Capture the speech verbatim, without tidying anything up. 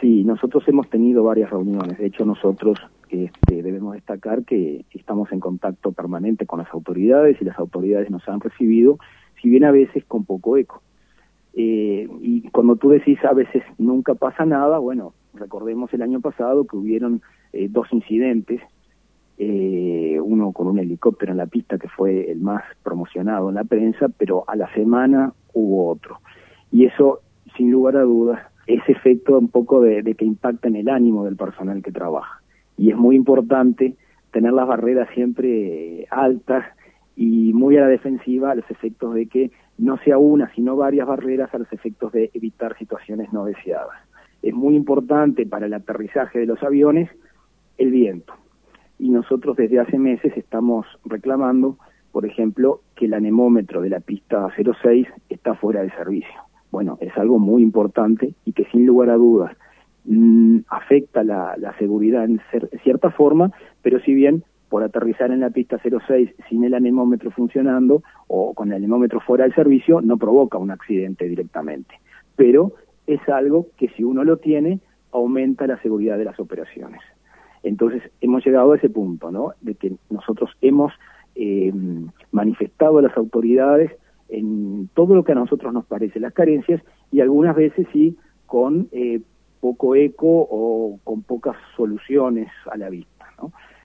Sí, nosotros hemos tenido varias reuniones. De hecho, nosotros este, debemos destacar que estamos en contacto permanente con las autoridades y las autoridades nos han recibido, si bien a veces con poco eco. Eh, y cuando tú decís a veces nunca pasa nada, bueno, recordemos el año pasado que hubieron eh, dos incidentes, eh, uno con un helicóptero en la pista que fue el más promocionado en la prensa, pero a la semana hubo otro. Y eso, sin lugar a dudas, es efecto un poco de, de que impacta en el ánimo del personal que trabaja. Y es muy importante tener las barreras siempre altas y muy a la defensiva a los efectos de que no sea una, sino varias barreras a los efectos de evitar situaciones no deseadas. Es muy importante para el aterrizaje de los aviones el viento. Y nosotros desde hace meses estamos reclamando, por ejemplo, que el anemómetro de la pista cero seis está fuera de servicio. Bueno, es algo muy importante y que sin lugar a dudas mmm, afecta la, la seguridad en cer cierta forma, pero si bien por aterrizar en la pista cero seis sin el anemómetro funcionando o con el anemómetro fuera del servicio no provoca un accidente directamente. Pero es algo que si uno lo tiene, aumenta la seguridad de las operaciones. Entonces hemos llegado a ese punto, ¿no? De que nosotros hemos eh, manifestado a las autoridades en todo lo que a nosotros nos parece las carencias y algunas veces sí con eh, poco eco o con pocas soluciones a la vista, ¿no?